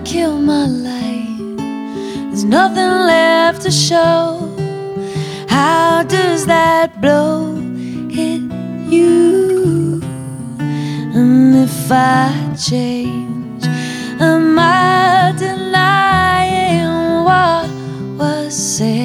kill my life, there's nothing left to show. How does that blow hit you? And if I change, am I denying what was said?